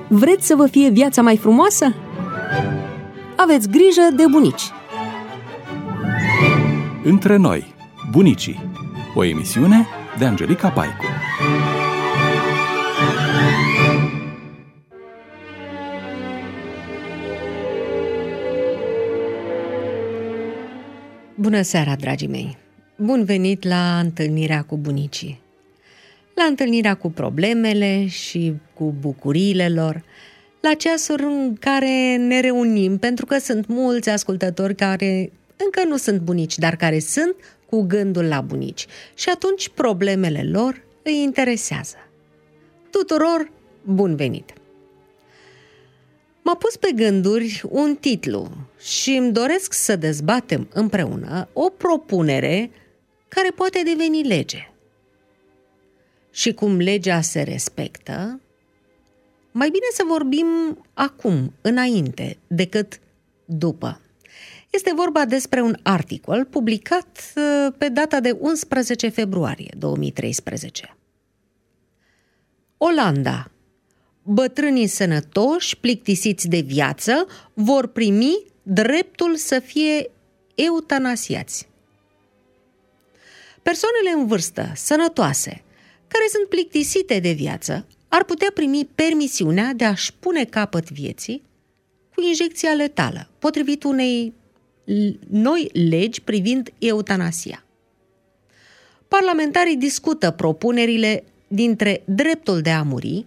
Vreți să vă fie viața mai frumoasă? Aveți grijă de bunici! Între noi, bunicii. O emisiune de Angelica Paicu. Bună seara, dragii mei! Bun venit la întâlnirea cu bunicii. La întâlnirea cu problemele și cu bucuriile lor, la ceasuri în care ne reunim, pentru că sunt mulți ascultători care încă nu sunt bunici, dar care sunt cu gândul la bunici. Și atunci problemele lor îi interesează. Tuturor, bun venit! M-a pus pe gânduri un titlu și îmi doresc să dezbatem împreună o propunere care poate deveni lege. Și cum legea se respectă, mai bine să vorbim acum, înainte, decât după. Este vorba despre un articol publicat pe data de 11 februarie 2013. Olanda. Bătrânii sănătoși, plictisiți de viață, vor primi dreptul să fie eutanasiați. Persoanele în vârstă, sănătoase, care sunt plictisite de viață, ar putea primi permisiunea de a-și pune capăt vieții cu injecția letală, potrivit unei noi legi privind eutanasia. Parlamentarii discută propunerile dintre dreptul de a muri,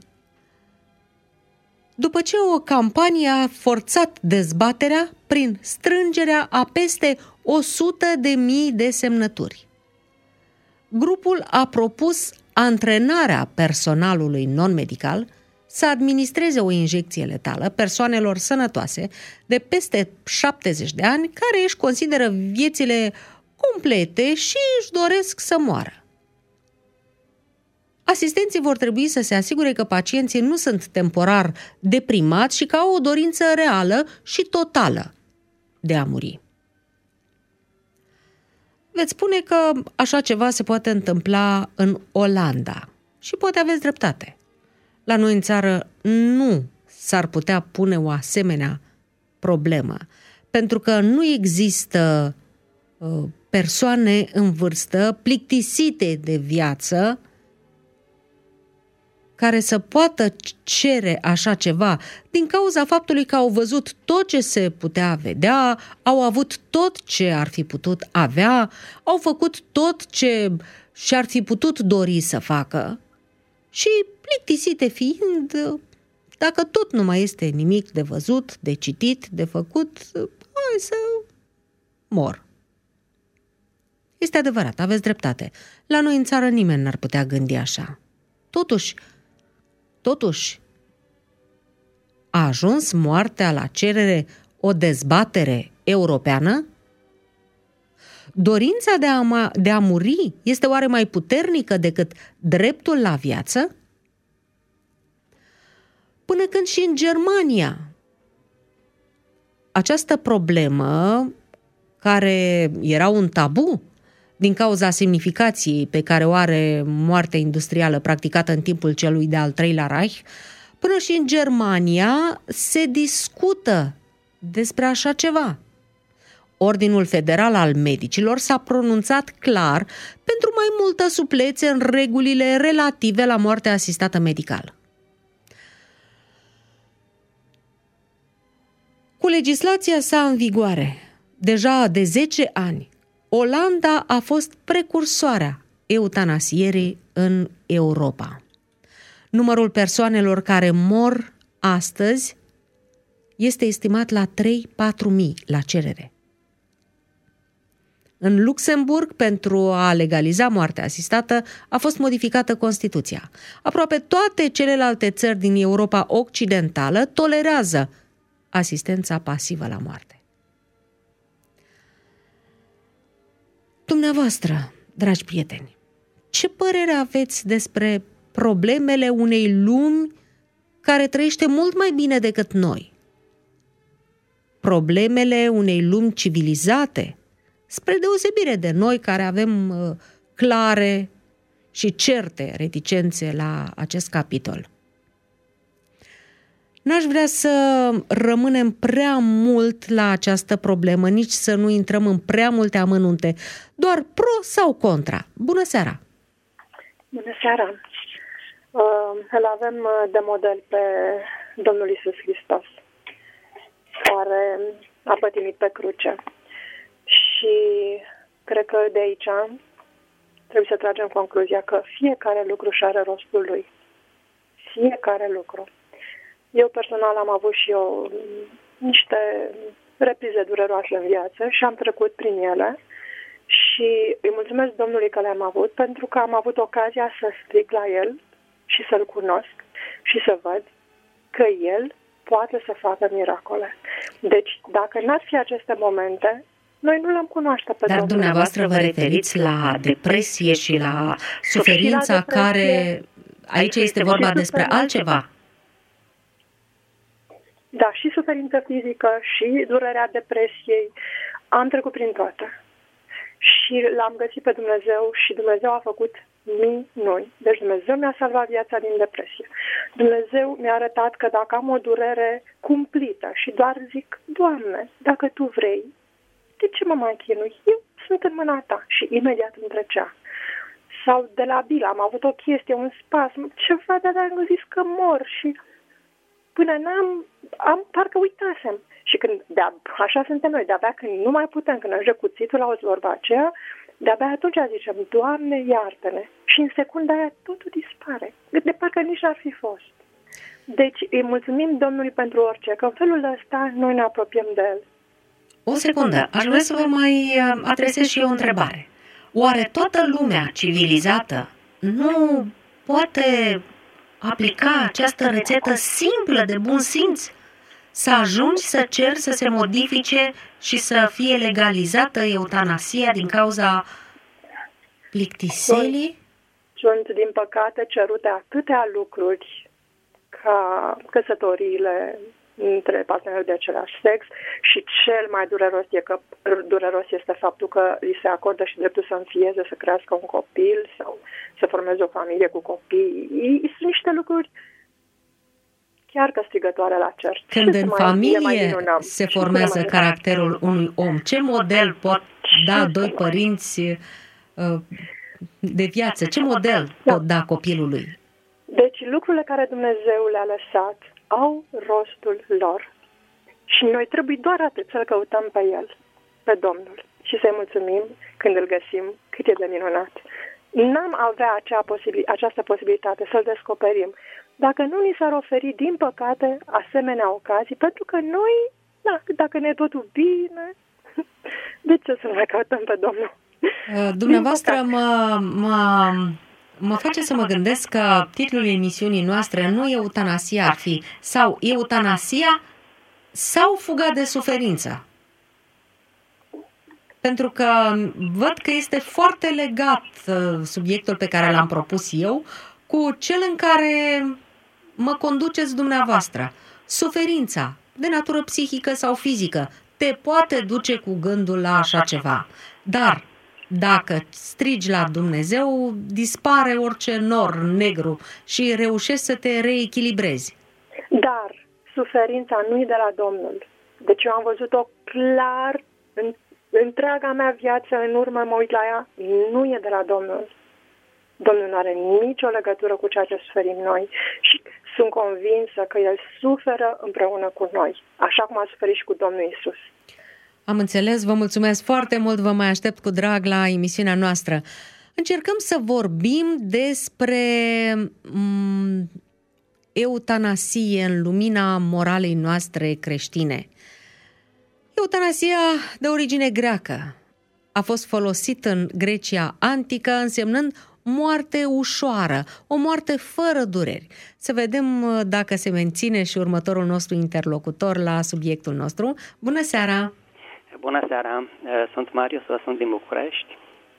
după ce o campanie a forțat dezbaterea prin strângerea a peste 100.000 de semnături. Grupul a propus antrenarea personalului non-medical să administreze o injecție letală persoanelor sănătoase de peste 70 de ani care își consideră viețile complete și își doresc să moară. Asistenții vor trebui să se asigure că pacienții nu sunt temporar deprimați și că au o dorință reală și totală de a muri. Veți spune că așa ceva se poate întâmpla în Olanda și poate aveți dreptate. La noi în țară nu s-ar putea pune o asemenea problemă, pentru că nu există persoane în vârstă plictisite de viață care să poată cere așa ceva din cauza faptului că au văzut tot ce se putea vedea, au avut tot ce ar fi putut avea, au făcut tot ce și-ar fi putut dori să facă și, plictisite fiind, dacă tot nu mai este nimic de văzut, de citit, de făcut, hai să mor. Este adevărat, aveți dreptate. La noi în țară nimeni n-ar putea gândi așa. Totuși, a ajuns moartea la cerere o dezbatere europeană? Dorința de a muri este oare mai puternică decât dreptul la viață? Până când și în Germania această problemă, care era un tabu din cauza semnificației pe care o are moartea industrială practicată în timpul celui de-al treilea Reich, până și în Germania se discută despre așa ceva. Ordinul Federal al Medicilor s-a pronunțat clar pentru mai multă suplețe în regulile relative la moartea asistată medicală. Cu legislația sa în vigoare, deja de 10 ani, Olanda a fost precursoarea eutanasierii în Europa. Numărul persoanelor care mor astăzi este estimat la 3-4 mii la cerere. În Luxemburg, pentru a legaliza moartea asistată, a fost modificată Constituția. Aproape toate celelalte țări din Europa Occidentală tolerează asistența pasivă la moarte. Dumneavoastră, dragi prieteni, ce părere aveți despre problemele unei lumi care trăiește mult mai bine decât noi? Problemele unei lumi civilizate, spre deosebire de noi care avem clare și certe reticențe la acest capitol. N-aș vrea să rămânem prea mult la această problemă, nici să nu intrăm în prea multe amănunte. Doar pro sau contra. Bună seara! Bună seara! Îl avem de model pe Domnul Iisus Hristos, care a pătimit pe cruce. Și cred că de aici trebuie să tragem concluzia că fiecare lucru și are rostul lui. Fiecare lucru. Eu personal am avut și eu niște reprize dureroase în viață și am trecut prin ele și îi mulțumesc Domnului că le-am avut, pentru că am avut ocazia să strig la El și să-L cunosc și să văd că El poate să facă miracole. Deci, dacă n-ar fi aceste momente, noi nu l-am cunoaște pe Domnul. Dar dumneavoastră vă referiți la depresie și la suferința la care... Aici este vorba despre altceva. Da, și suferință fizică, și durerea depresiei. Am trecut prin toate. Și l-am găsit pe Dumnezeu și Dumnezeu a făcut minuni. Deci Dumnezeu mi-a salvat viața din depresie. Dumnezeu mi-a arătat că dacă am o durere cumplită și doar zic, Doamne, dacă Tu vrei, de ce mă mai chinui? Eu sunt în mâna Ta. Și imediat îmi trecea. Sau de la Bila, am avut o chestie, un spasm, ceva, dar am zis că mor și până parcă uitasem. Și când, așa suntem noi, de-abia când nu mai putem, când ajunge cuțitul, auzi vorba aceea, de-abia atunci zicem, Doamne, iartă-ne. Și în secunda aia totul dispare. De parcă nici n-ar fi fost. Deci îi mulțumim Domnului pentru orice, că în felul ăsta noi ne apropiem de El. O secundă, aș vrea să vă mai adresez și eu o întrebare. Oare toată lumea civilizată nu poate aplica această rețetă simplă de bun simț? Să ajungi să ceri să se modifice și să fie legalizată eutanasia din cauza plictiselii? Sunt, din păcate, cerute atâtea lucruri ca căsătoriile între parteneri de același sex și cel mai dureros este faptul că li se acordă și dreptul să înfieze, să crească un copil sau să formeze o familie cu copii. Sunt niște lucruri chiar că strigătoare la cer. Când în familie se formează caracterul unui om, ce model pot da doi părinți de viață? Ce model pot da copilului? Deci lucrurile care Dumnezeu le-a lăsat au rostul lor. Și noi trebuie doar atât să-L căutăm pe El, pe Domnul. Și să-i mulțumim când îl găsim, cât e de minunat. N-am avea această posibilitate să-L descoperim dacă nu ni s-ar oferi, din păcate, asemenea ocazii, pentru că noi, dacă ne e totul bine, de ce să mai căutăm pe Domnul? Dumneavoastră mă face să mă gândesc că titlul emisiunii noastre nu eutanasia ar fi, sau eutanasia sau fuga de suferință. Pentru că văd că este foarte legat subiectul pe care l-am propus eu cu cel în care mă conduceți dumneavoastră. Suferința, de natură psihică sau fizică, te poate duce cu gândul la așa ceva. Dar dacă strigi la Dumnezeu, dispare orice nor negru și reușești să te reechilibrezi. Dar suferința nu e de la Domnul. Deci eu am văzut-o clar în întreaga mea viață, în urmă mă uit la ea, nu e de la Domnul. Domnul nu are nicio legătură cu ceea ce suferim noi și sunt convinsă că El suferă împreună cu noi, așa cum a suferit și cu Domnul Iisus. Am înțeles, vă mulțumesc foarte mult, vă mai aștept cu drag la emisiunea noastră. Încercăm să vorbim despre eutanasie în lumina moralei noastre creștine. Eutanasia de origine greacă a fost folosită în Grecia antică, însemnând moarte ușoară, o moarte fără dureri. Să vedem dacă se menține și următorul nostru interlocutor la subiectul nostru. Bună seara! Bună seara! Sunt Marius, sunt din București.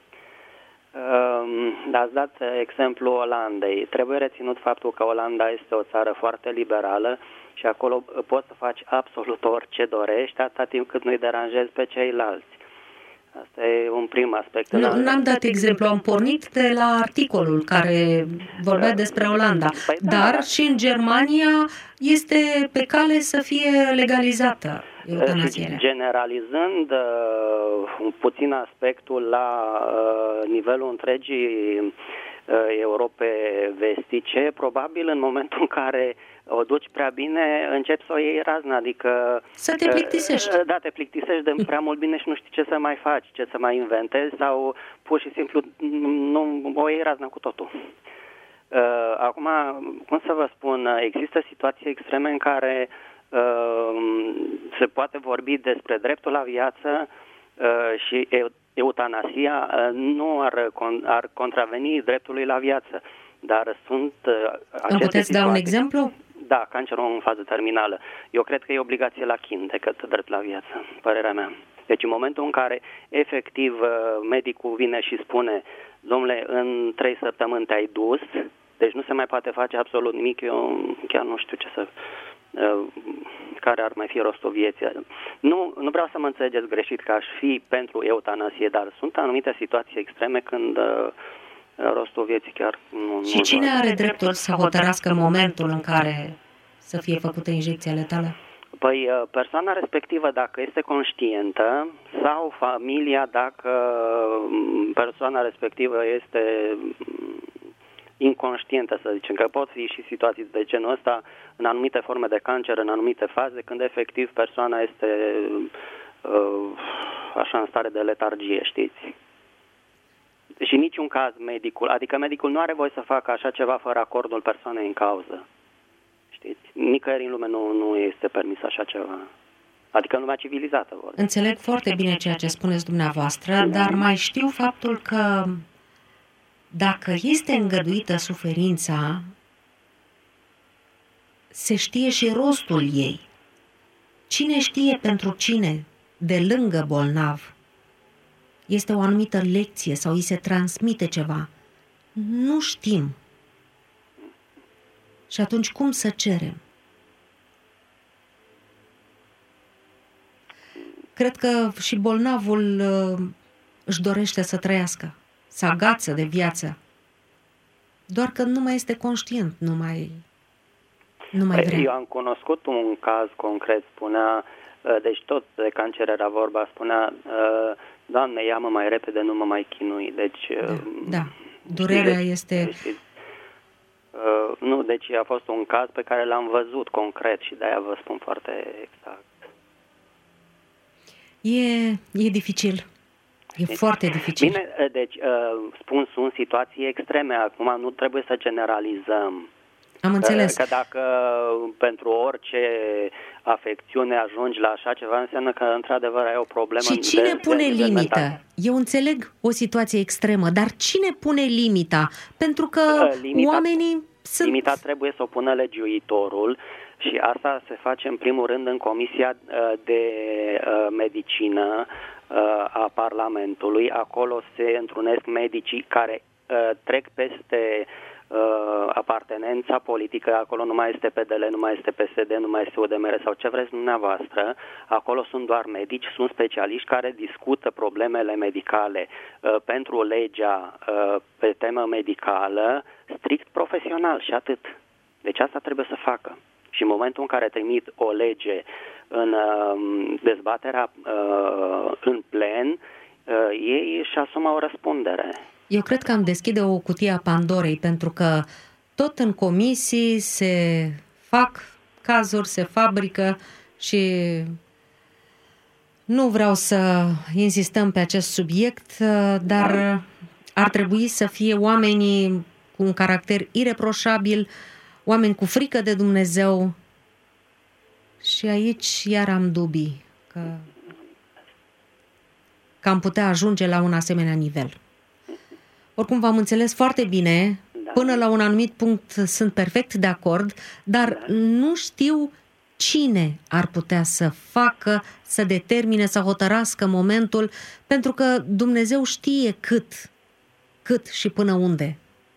Ați dat exemplu Olandei. Trebuie reținut faptul că Olanda este o țară foarte liberală și acolo poți să faci absolut orice dorești, atâta timp cât nu-i deranjezi pe ceilalți. Asta e un prim aspect. N-am dat exemplu, am pornit de la articolul care vorbea despre Olanda, dar și în Germania este pe cale să fie legalizată eutanazierea. Generalizând puțin aspectul la nivelul întregii Europe vestice, probabil în momentul în care o duci prea bine, începi să o iei razna, adică... Să te plictisești. Da, te plictisești de prea mult bine și nu știi ce să mai faci, ce să mai inventezi sau pur și simplu nu o iei razna cu totul. Acum, cum să vă spun, există situații extreme în care se poate vorbi despre dreptul la viață și eutanasia nu ar contraveni dreptului la viață, dar sunt aceste puteți da un exemplu? Da, cancerul în fază terminală. Eu cred că e obligație la chin decât drept la viață, părerea mea. Deci în momentul în care efectiv medicul vine și spune, domnule, în 3 săptămâni te-ai dus, deci nu se mai poate face absolut nimic, eu chiar nu știu ce să... care ar mai fi rostul vieții. Nu vreau să mă înțelegeți greșit că aș fi pentru eutanasie, dar sunt anumite situații extreme când rostul vieții chiar nu... Și cine are dreptul să hotărască momentul în care să fie făcută injecția letală? Păi persoana respectivă, dacă este conștientă, sau familia, dacă persoana respectivă este inconștientă, să zicem, că pot fi și situații de genul ăsta în anumite forme de cancer, în anumite faze, când efectiv persoana este așa în stare de letargie, știți? Și în niciun caz medicul, adică medicul nu are voie să facă așa ceva fără acordul persoanei în cauză. Știți? Nicăieri în lume nu este permis așa ceva. Adică în lumea civilizată. Înțeleg foarte bine ceea ce spuneți dumneavoastră, dar mai știu faptul că dacă este îngăduită suferința, se știe și rostul ei. Cine știe pentru cine, de lângă bolnav, este o anumită lecție sau îi se transmite ceva? Nu știm. Și atunci cum să cerem? Cred că și bolnavul își dorește să trăiască, să agață de viață. Doar că nu mai este conștient, nu mai vrea. Eu am cunoscut un caz concret, spunea, deci tot de cancer era vorba, spunea, Doamne, ia-mă mai repede, nu mă mai chinui. Deci, da. Durerea este... nu, deci a fost un caz pe care l-am văzut concret și de-aia vă spun foarte exact. E dificil. E foarte dificil. Bine, deci spun, sunt situații extreme. Acum nu trebuie să generalizăm. Am înțeles. Că dacă pentru orice afecțiune ajungi la așa ceva, înseamnă că într-adevăr ai o problemă. Și cine pune limită? Eu înțeleg o situație extremă, dar cine pune limita? Pentru că oamenii sunt... Limita trebuie să o pună legiuitorul și asta se face în primul rând în Comisia de Medicină a Parlamentului. Acolo se întrunesc medicii care trec peste apartenența politică, acolo nu mai este PDL, nu mai este PSD, nu mai este UDMR sau ce vreți dumneavoastră, acolo sunt doar medici, sunt specialiști care discută problemele medicale pentru legea pe temă medicală, strict profesional și atât. Deci asta trebuie să facă. Și în momentul în care trimit o lege în dezbaterea în plen, ei își asumă o răspundere. Eu cred că am deschide o cutie a Pandorei, pentru că tot în comisii se fac cazuri, se fabrică și nu vreau să insistăm pe acest subiect, dar ar trebui să fie oamenii cu un caracter ireproșabil, oameni cu frică de Dumnezeu și aici iar am dubii că am putea ajunge la un asemenea nivel. Oricum v-am înțeles foarte bine, până la un anumit punct sunt perfect de acord, dar nu știu cine ar putea să facă, să determine, să hotărască momentul, pentru că Dumnezeu știe cât și până unde.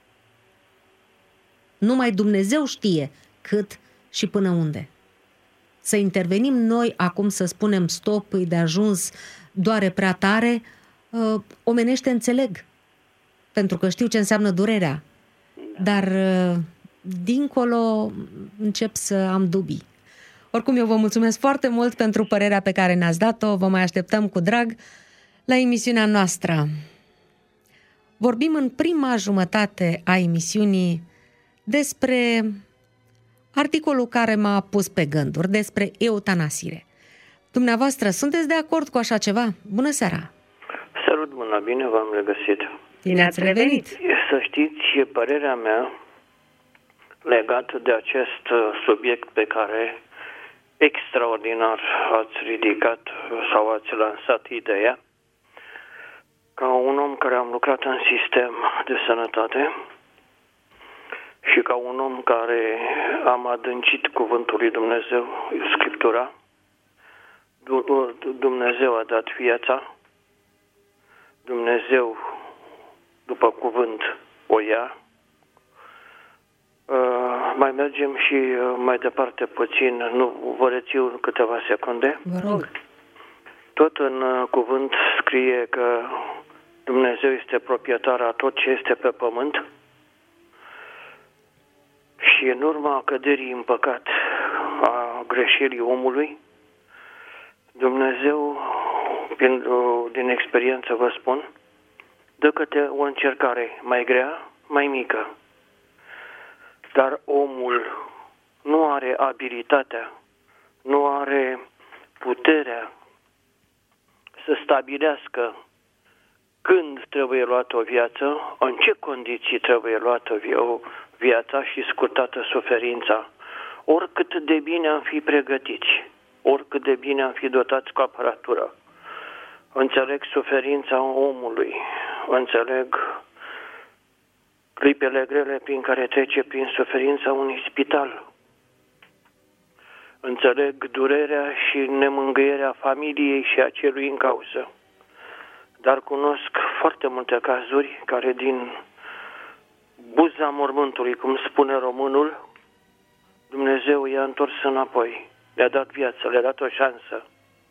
Numai Dumnezeu știe cât și până unde. Să intervenim noi acum să spunem stop, e de ajuns, doare prea tare, omenește înțeleg, pentru că știu ce înseamnă durerea. Dar dincolo încep să am dubii. Oricum, eu vă mulțumesc foarte mult pentru părerea pe care ne-ați dat-o. Vă mai așteptăm cu drag la emisiunea noastră. Vorbim în prima jumătate a emisiunii despre articolul care m-a pus pe gânduri, despre eutanasire. Dumneavoastră, sunteți de acord cu așa ceva? Bună seara! Salut, bună, bine v-am regăsit! Bine ați revenit! Să știți, părerea mea legată de acest subiect pe care extraordinar ați ridicat sau ați lansat ideea, ca un om care am lucrat în sistem de sănătate și ca un om care am adâncit cuvântul lui Dumnezeu, Scriptura, Dumnezeu a dat viața, Dumnezeu, după cuvânt, o ia. Mai mergem și mai departe puțin, nu vă rețiu câteva secunde. Vă rog. Tot în cuvânt scrie că Dumnezeu este proprietar a tot ce este pe pământ și în urma căderii în păcat a greșelii omului, Dumnezeu, din experiență vă spun, dă câte o încercare mai grea, mai mică. Dar omul nu are abilitatea, nu are puterea să stabilească când trebuie luată o viață, în ce condiții trebuie luată viața și scurtată suferința. Oricât de bine am fi pregătiți, oricât de bine am fi dotați cu aparatură. Înțeleg suferința omului, înțeleg clipele grele prin care trece prin suferința unui spital. Înțeleg durerea și nemângâierea familiei și a celui în cauză. Dar cunosc foarte multe cazuri care din buza mormântului, cum spune românul, Dumnezeu i-a întors înapoi. Le-a dat viață, le-a dat o șansă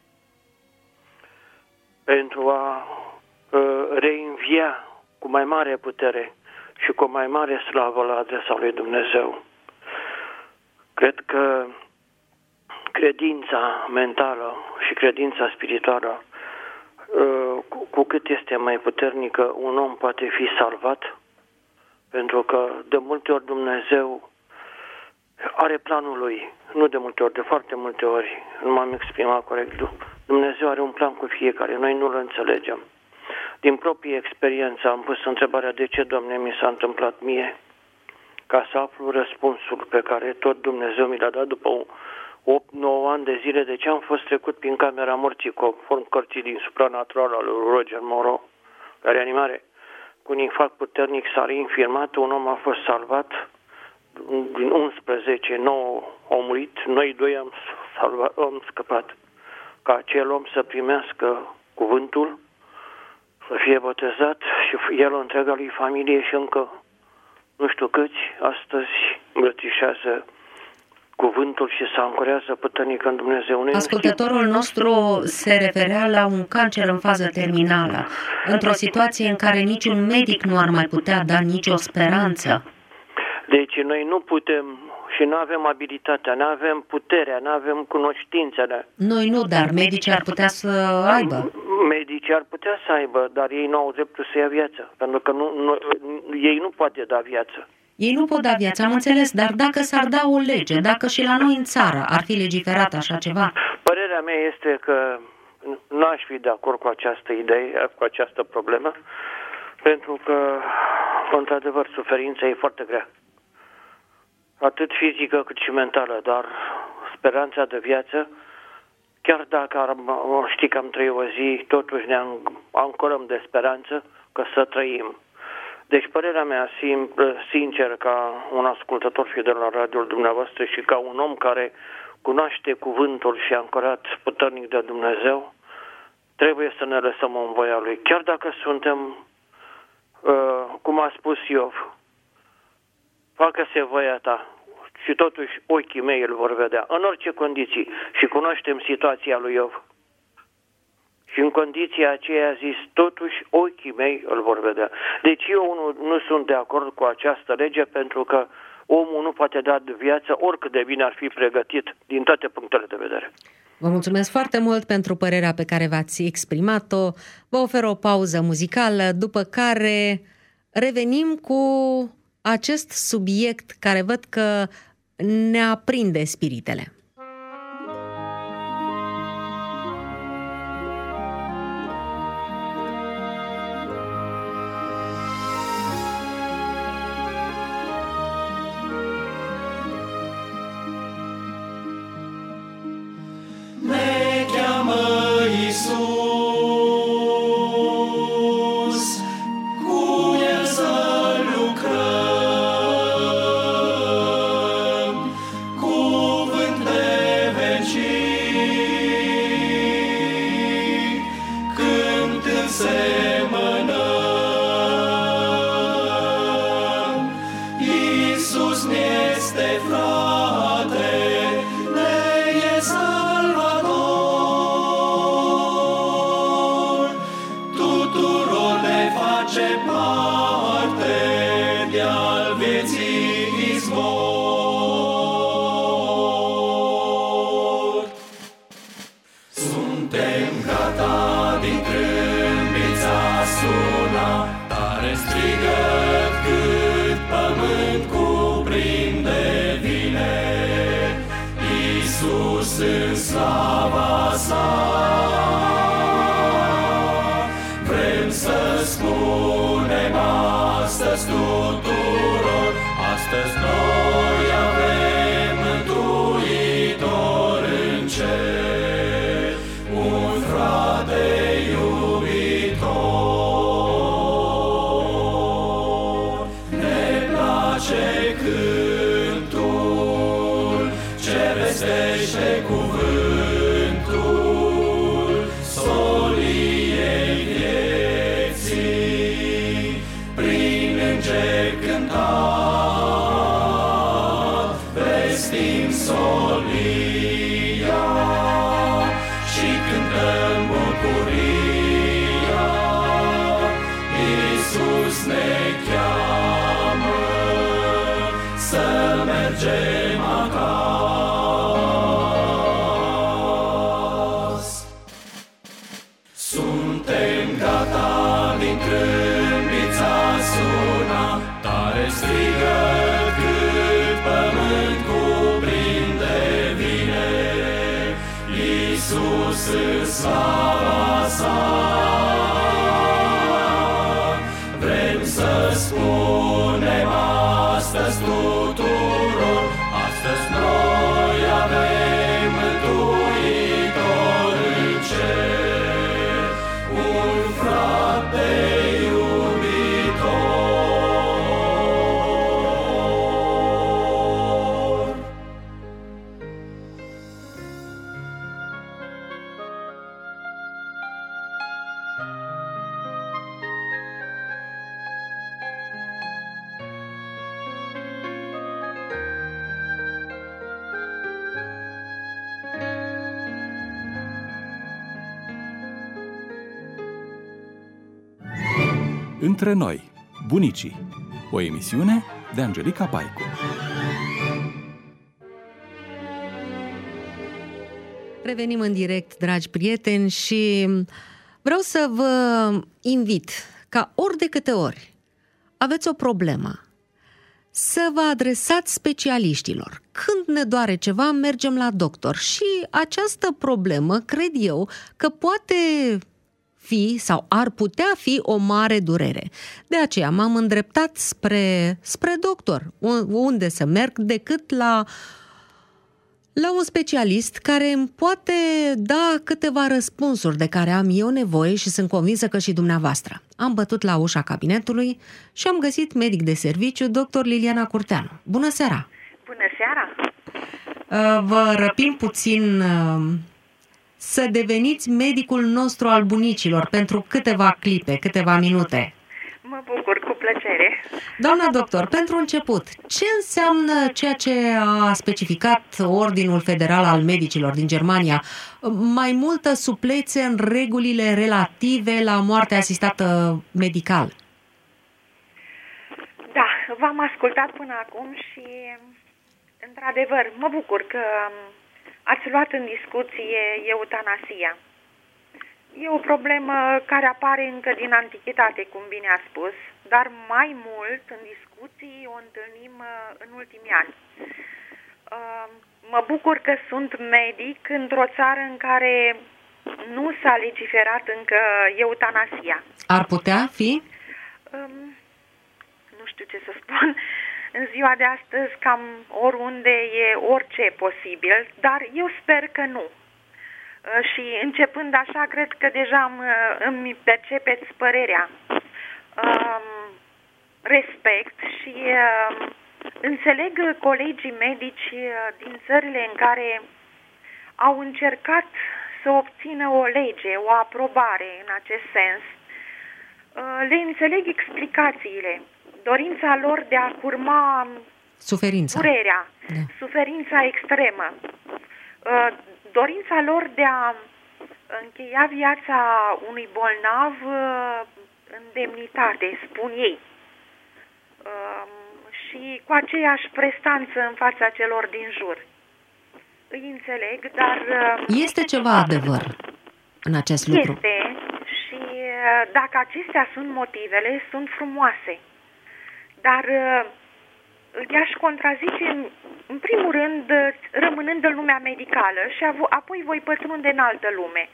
pentru a reînvia cu mai mare putere și cu mai mare slavă la adresa lui Dumnezeu. Cred că credința mentală și credința spirituală, cu cât este mai puternică, un om poate fi salvat, pentru că de multe ori Dumnezeu are planul lui, nu de multe ori, de foarte multe ori, nu m-am exprimat corect. Dumnezeu are un plan cu fiecare, noi nu-l înțelegem. Din proprie experiență am pus întrebarea de ce, Doamne, mi s-a întâmplat mie, ca să aflu răspunsul pe care tot Dumnezeu mi l-a dat după 8-9 ani de zile, de ce am fost trecut prin camera morții conform cărții din Supranatural al lui Roger Morrow, la reanimare. Cu un infarct puternic s-a reinfirmat, un om a fost salvat, din 11, 9 au murit, noi 2 am scăpat. Ca acel om să primească cuvântul, să fie botezat și el, întreaga lui familie și încă nu știu câți, astăzi îmbrățișează cuvântul și se ancorează puternic în Dumnezeu. Ascultătorul nostru se referea la un cancer în fază terminală, într-o situație în care niciun medic nu ar mai putea da nicio speranță. Deci noi nu putem și nu avem abilitatea, nu avem puterea, nu avem cunoștințele. Noi nu, dar medicii ar putea să aibă. Medicii ar putea să aibă, dar ei nu au dreptul să ia viață, pentru că ei nu poate da viață. Ei nu pot da viață, am înțeles, dar dacă s-ar da o lege, dacă și la noi în țară ar fi legiferat așa ceva? Părerea mea este că nu aș fi de acord cu această idee, cu această problemă, pentru că, într-adevăr, suferința e foarte grea. Atât fizică cât și mentală, dar speranța de viață, chiar dacă știi că am trăit o zi, totuși ne ancorăm de speranță că să trăim. Deci părerea mea sincer, ca un ascultător fidel la radiul dumneavoastră și ca un om care cunoaște cuvântul și ancorat puternic de Dumnezeu, trebuie să ne lăsăm în voia Lui. Chiar dacă suntem, cum a spus Iov, facă-se voia ta și totuși ochii mei îl vor vedea, în orice condiții. Și cunoaștem situația lui Iov. Și în condiția aceea a zis, totuși ochii mei îl vor vedea. Deci eu nu sunt de acord cu această lege, pentru că omul nu poate da viață oricât de bine ar fi pregătit din toate punctele de vedere. Vă mulțumesc foarte mult pentru părerea pe care v-ați exprimat-o. Vă ofer o pauză muzicală, după care revenim cu acest subiect care văd că ne aprinde spiritele. În slava sa vrem să spunem astăzi tuturor, astăzi noi avem Mântuitor în cer, un frate iubitor. Ne place cântul ce vestește cuvântul soliei vieții, prin îngeri cântat vestim solia și cântăm bucuria. Iisus ne cheamă să mergem acasă. Suntem gata, din câmpița suna, tare strigă cât pământ cuprinde vine. Iisus în slava sa vrem să spunem astăzi tuturor, astăzi noi avem Mântuitor în cer, un frate iubitor. Între noi, bunicii, o emisiune de Angelica Paicu. Revenim în direct, dragi prieteni, și vreau să vă invit ca ori de câte ori aveți o problemă, să vă adresați specialiștilor. Când ne doare ceva, mergem la doctor și această problemă, cred eu, că poate fi sau ar putea fi o mare durere. De aceea m-am îndreptat spre doctor. Unde să merg decât la un specialist care îmi poate da câteva răspunsuri de care am eu nevoie și sunt convinsă că și dumneavoastră. Am bătut la ușa cabinetului și am găsit medic de serviciu, dr. Liliana Curteanu. Bună seara! Bună seara! Vă răpim puțin să deveniți medicul nostru al bunicilor pentru câteva clipe, câteva minute. Mă bucur, cu plăcere. Doamna doctor, pentru început, ce înseamnă ceea ce a specificat Ordinul Federal al Medicilor din Germania? Mai multă suplețe în regulile relative la moartea asistată medical. Da, v-am ascultat până acum și, într-adevăr, mă bucur că ați luat în discuție eutanasia. E o problemă care apare încă din antichitate, cum bine a spus, dar mai mult în discuții o întâlnim în ultimii ani. Mă bucur că sunt medic într-o țară în care nu s-a legiferat încă eutanasia. Ar putea fi? Nu știu ce să spun. În ziua de astăzi, cam oriunde e orice posibil, dar eu sper că nu. Și începând așa, cred că deja îmi percepeți părerea. Respect și înțeleg colegii medici din țările în care au încercat să obțină o lege, o aprobare în acest sens. Le înțeleg explicațiile, dorința lor de a curma durerea, suferința extremă, dorința lor de a încheia viața unui bolnav în demnitate, spun ei, și cu aceeași prestanță în fața celor din jur. Îi înțeleg, dar... Este ceva adevăr în acest lucru. Este și dacă acestea sunt motivele, sunt frumoase. Dar i-aș contrazice, în primul rând, rămânând în lumea medicală și apoi voi pătrunde în altă lume.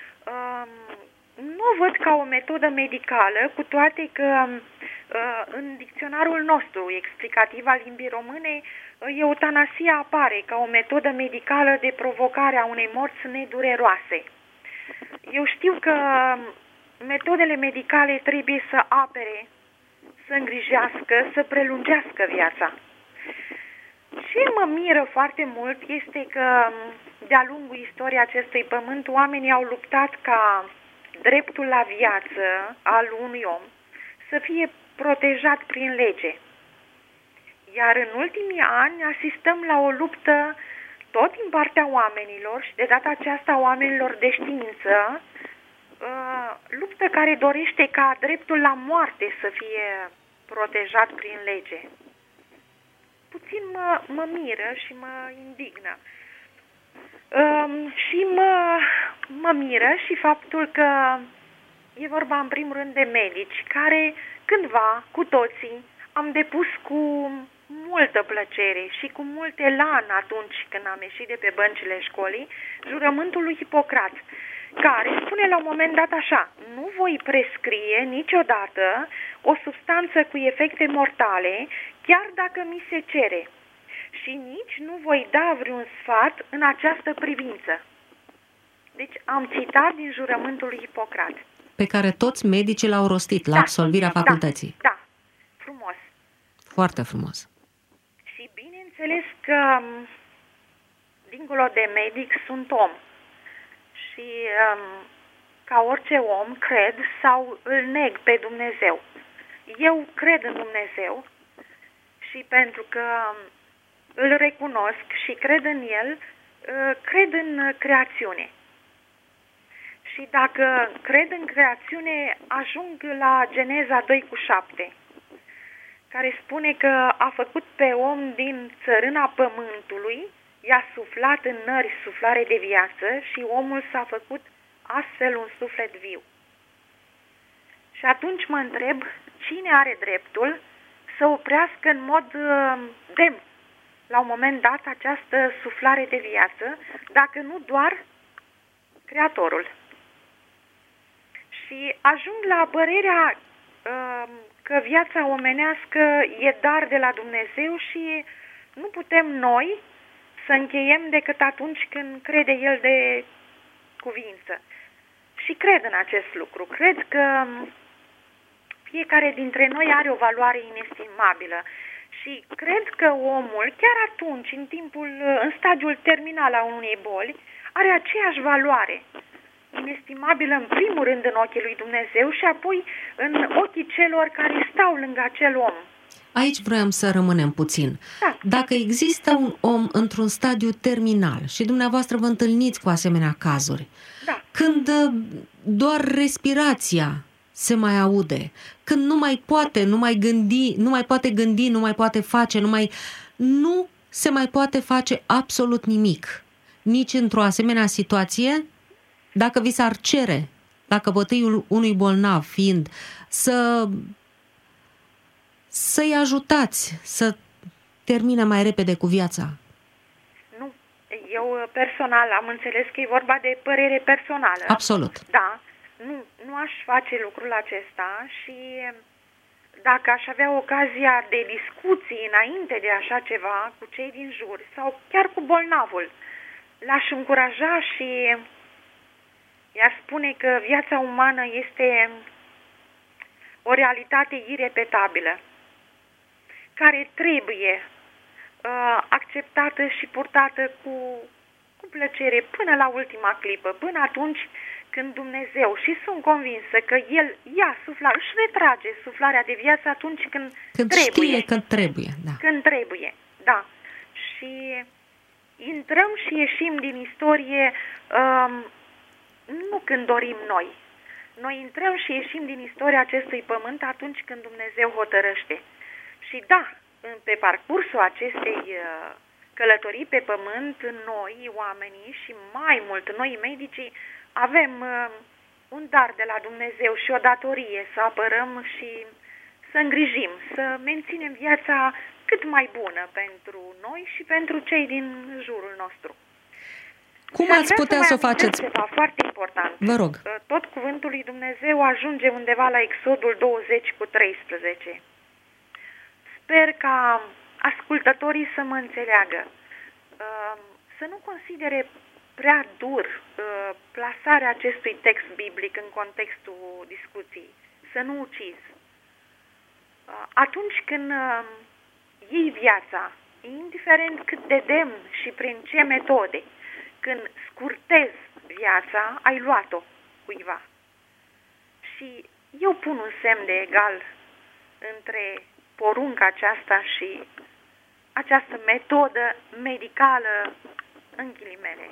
Nu o văd ca o metodă medicală, cu toate că în dicționarul nostru explicativ al limbii române, eutanasia apare ca o metodă medicală de provocare a unei morți nedureroase. Eu știu că metodele medicale trebuie să apere, să îngrijească, să prelungească viața. Ce mă miră foarte mult este că de-a lungul istoriei acestui pământ oamenii au luptat ca dreptul la viață al unui om să fie protejat prin lege. Iar în ultimii ani asistăm la o luptă tot din partea oamenilor și de data aceasta oamenilor de știință, luptă care dorește ca dreptul la moarte să fie protejat prin lege. Puțin mă miră și mă indignă. Și mă miră și faptul că e vorba în primul rând de medici care cândva, cu toții, am depus cu multă plăcere și cu mult elan atunci când am ieșit de pe băncile școlii jurământul lui Hipocrat, care spune la un moment dat așa: nu voi prescrie niciodată o substanță cu efecte mortale, chiar dacă mi se cere, și nici nu voi da vreun sfat în această privință. Deci am citat din jurământul lui Hipocrat. Pe care toți medicii l-au rostit la absolvirea facultății. Da, frumos. Foarte frumos. Și bineînțeles că, dincolo de medic, sunt om. Și ca orice om, cred sau îl neg pe Dumnezeu. Eu cred în Dumnezeu și pentru că îl recunosc și cred în El, cred în creațiune. Și dacă cred în creațiune, ajung la Geneza 2:7, care spune că a făcut pe om din țărâna pământului, i-a suflat în nări suflare de viață și omul s-a făcut astfel un suflet viu. Și atunci mă întreb, cine are dreptul să oprească în mod demn, la un moment dat, această suflare de viață, dacă nu doar Creatorul? Și ajung la părerea că viața omenească e dar de la Dumnezeu și nu putem noi să încheiem decât atunci când crede El de cuvință. Și cred în acest lucru. Cred că fiecare dintre noi are o valoare inestimabilă. Și cred că omul, chiar atunci, în stadiul terminal al unei boli, are aceeași valoare. inestimabilă în primul rând în ochii lui Dumnezeu și apoi în ochii celor care stau lângă acel om. Aici vroiam să rămânem puțin. Da. Dacă există un om într-un stadiu terminal și dumneavoastră vă întâlniți cu asemenea cazuri, Da. când doar respirația se mai aude, când nu mai poate, nu mai poate gândi, nu mai poate face, nu se mai poate face absolut nimic. Nici într-o asemenea situație, dacă vi s-ar cere, la căpătâiul unui bolnav fiind, să-i ajutați să termine mai repede cu viața. Nu, eu personal am înțeles că e vorba de părere personală. Absolut. Da, nu aș face lucrul acesta și dacă aș avea ocazia de discuții înainte de așa ceva cu cei din jur sau chiar cu bolnavul, l-aș încuraja și i-aș spune că viața umană este o realitate irepetabilă, care trebuie acceptată și purtată cu plăcere până la ultima clipă, până atunci când Dumnezeu, și sunt convinsă că El își retrage suflarea de viață atunci când trebuie. Știe că trebuie, da. Când trebuie, da. Și intrăm și ieșim din istorie nu când dorim noi. Noi intrăm și ieșim din istoria acestui pământ atunci când Dumnezeu hotărăște. Și da, pe parcursul acestei călătorii pe pământ, noi, oamenii și mai mult noi, medicii, avem un dar de la Dumnezeu și o datorie să apărăm și să îngrijim, să menținem viața cât mai bună pentru noi și pentru cei din jurul nostru. Cum ați putea să o faceți? Ceva foarte important. Vă rog. Tot cuvântul lui Dumnezeu ajunge undeva la Exodul 20:13. Sper ca ascultătorii să mă înțeleagă, să nu considere prea dur plasarea acestui text biblic în contextul discuției, să nu ucizi. Atunci când iei viața, indiferent cât de demn și prin ce metode, când scurtezi viața, ai luat-o cuiva. Și eu pun un semn de egal între porunca aceasta și această metodă medicală în ghilimele.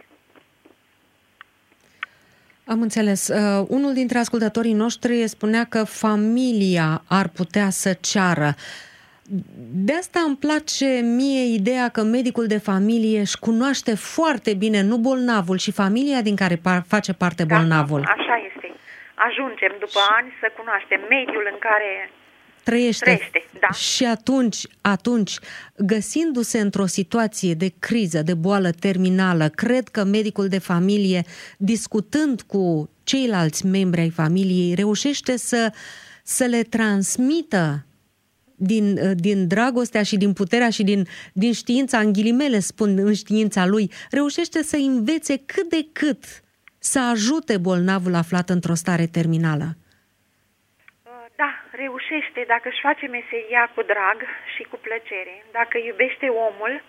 Am înțeles. Unul dintre ascultătorii noștri spunea că familia ar putea să ceară. De asta îmi place mie ideea că medicul de familie își cunoaște foarte bine nu bolnavul, și familia din care face parte bolnavul. Da, așa este. Ajungem după ani să cunoaștem mediul în care trăiește. Da. Și atunci, găsindu-se într-o situație de criză, de boală terminală, cred că medicul de familie, discutând cu ceilalți membri ai familiei, reușește să le transmită din dragostea și din puterea și din știința, în ghilimele spun, în știința lui, reușește să învețe cât de cât să ajute bolnavul aflat într-o stare terminală. Da, reușește dacă își face meseria cu drag și cu plăcere, dacă iubește omul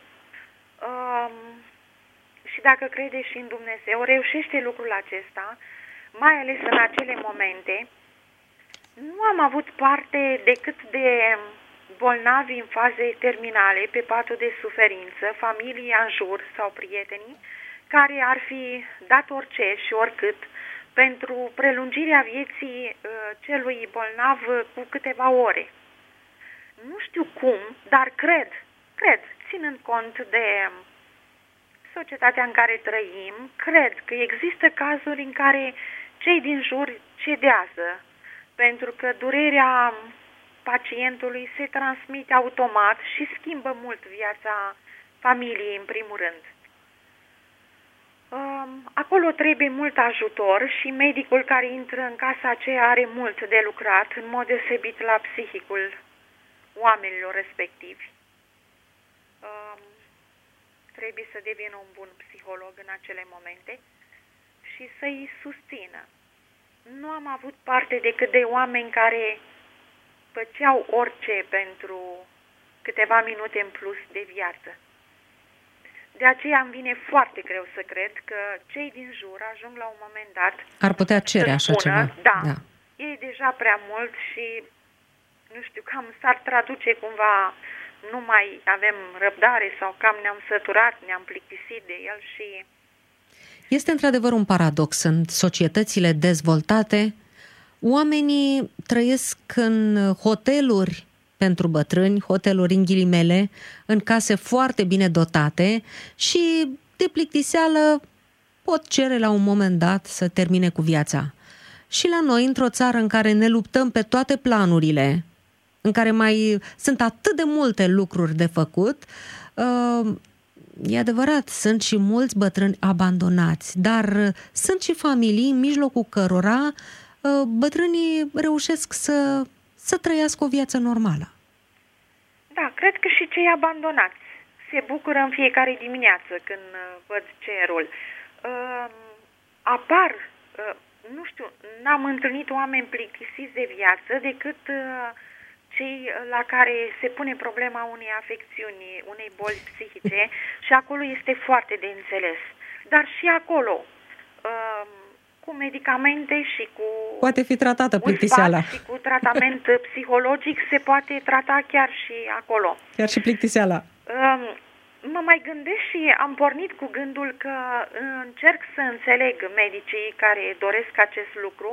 și dacă crede și în Dumnezeu, reușește lucrul acesta, mai ales în acele momente. Nu am avut parte decât de bolnavi în faze terminale, pe patul de suferință, familia în jur sau prietenii, care ar fi dat orice și oricât pentru prelungirea vieții celui bolnav cu câteva ore. Nu știu cum, dar cred, ținând cont de societatea în care trăim, cred că există cazuri în care cei din jur cedează, pentru că durerea pacientului se transmite automat și schimbă mult viața familiei în primul rând. Acolo trebuie mult ajutor și medicul care intră în casa aceea are mult de lucrat, în mod deosebit la psihicul oamenilor respectivi. Trebuie să devină un bun psiholog în acele momente și să-i susțină. Nu am avut parte decât de oameni care făceau orice pentru câteva minute în plus de viață. De aceea îmi vine foarte greu să cred că cei din jur ajung la un moment dat... Ar putea cere așa ceva. Da, e deja prea mult și, nu știu, cam s-ar traduce cumva, nu mai avem răbdare sau cam ne-am săturat, ne-am plictisit de el și... Este într-adevăr un paradox. În societățile dezvoltate, oamenii trăiesc în hoteluri pentru bătrâni, hoteluri în ghilimele, în case foarte bine dotate și de plictiseală pot cere la un moment dat să termine cu viața. Și la noi, într-o țară în care ne luptăm pe toate planurile, în care mai sunt atât de multe lucruri de făcut, e adevărat, sunt și mulți bătrâni abandonați, dar sunt și familii în mijlocul cărora bătrânii reușesc să trăiască o viață normală. Da, cred că și cei abandonați se bucură în fiecare dimineață când văd cerul. Apar, nu știu, n-am întâlnit oameni plictisiți de viață decât cei la care se pune problema unei afecțiuni, unei boli psihice și acolo este foarte de înțeles. Dar și acolo, cu medicamente și cu... Poate fi tratată plictiseala. Și cu tratament psihologic se poate trata chiar și acolo. Chiar și plictiseala. Mă mai gândesc și am pornit cu gândul că încerc să înțeleg medicii care doresc acest lucru,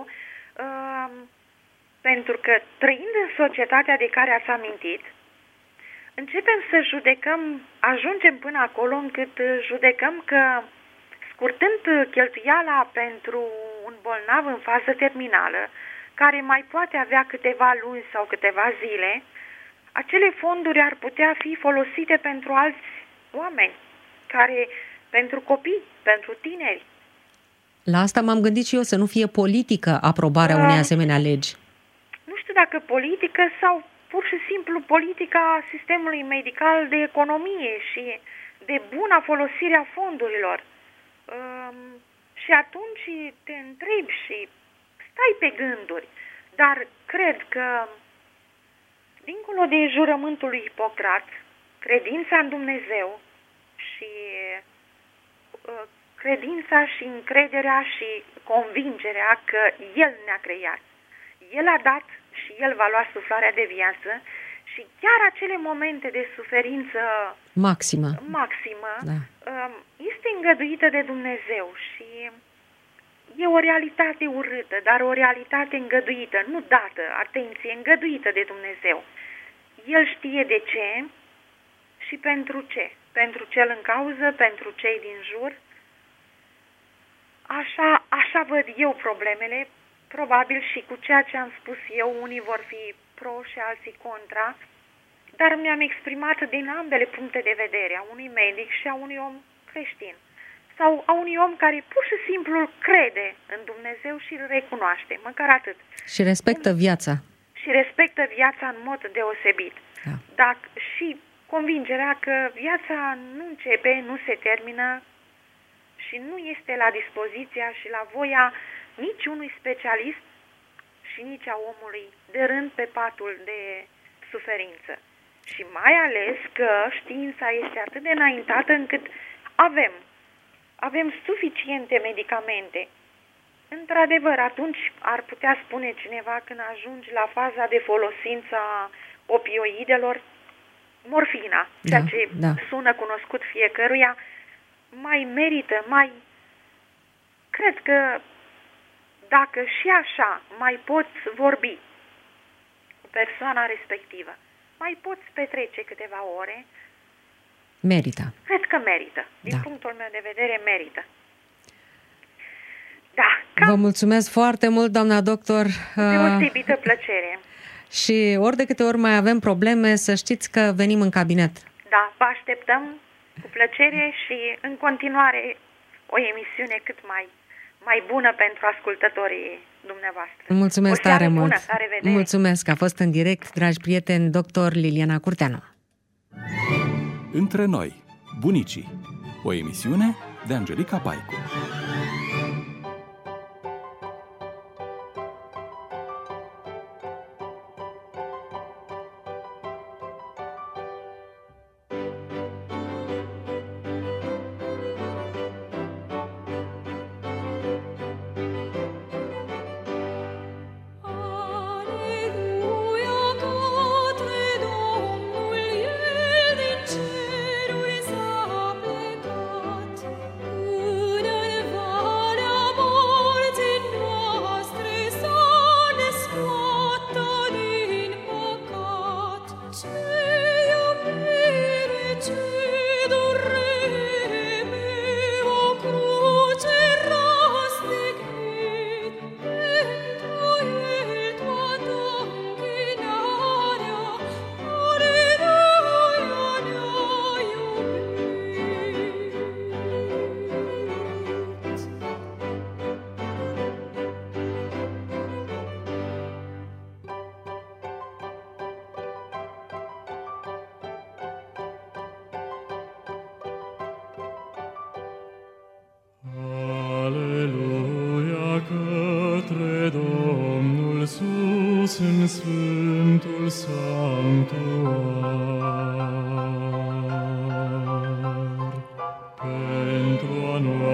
pentru că trăind în societatea de care ați amintit, începem să judecăm, ajungem până acolo încât judecăm că scurtând cheltuiala pentru un bolnav în fază terminală, care mai poate avea câteva luni sau câteva zile, acele fonduri ar putea fi folosite pentru alți oameni, pentru copii, pentru tineri. La asta m-am gândit și eu, să nu fie politică aprobarea unei asemenea legi. Nu știu dacă politică sau pur și simplu politica sistemului medical, de economie și de bună folosire a fondurilor. Și atunci te întrebi și stai pe gânduri. Dar cred că, dincolo de jurământul lui Hipocrat, credința în Dumnezeu și credința și încrederea și convingerea că El ne-a creat. El a dat și El va lua suflarea de viață și chiar acele momente de suferință maximă da, este îngăduită de Dumnezeu și e o realitate urâtă, dar o realitate îngăduită, nu dată, atenție, îngăduită de Dumnezeu. El știe de ce și pentru ce. Pentru cel în cauză, pentru cei din jur. Așa văd eu problemele, probabil și cu ceea ce am spus eu, unii vor fi pro și alții contra, dar mi-am exprimat din ambele puncte de vedere, a unui medic și a unui om creștin. Sau a unui om care pur și simplu îl crede în Dumnezeu și îl recunoaște, măcar atât. Și respectă viața. Și respectă viața în mod deosebit. Da. Și convingerea că viața nu începe, nu se termină și nu este la dispoziția și la voia nici unui specialist și nici a omului de rând pe patul de suferință. Și mai ales că știința este atât de înaintată încât avem suficiente medicamente. Într-adevăr, atunci ar putea spune cineva, când ajungi la faza de folosință a opioidelor, morfina, ceea ce sună cunoscut fiecăruia, mai merită, cred că dacă și așa mai poți vorbi cu persoana respectivă, mai poți petrece câteva ore, merită. Cred că merită. Din punctul meu de vedere, merită. Da. Vă mulțumesc foarte mult, doamna doctor. Deosebită plăcere. Și ori de câte ori mai avem probleme, să știți că venim în cabinet. Da, vă așteptăm cu plăcere și în continuare o emisiune cât mai bună pentru ascultătorii dumneavoastră. Mulțumesc tare mult. Bună, la revedere. Mulțumesc, a fost în direct, dragi prieteni, doctor Liliana Curteanu. Între noi, bunicii. O emisiune de Angelica Paicu.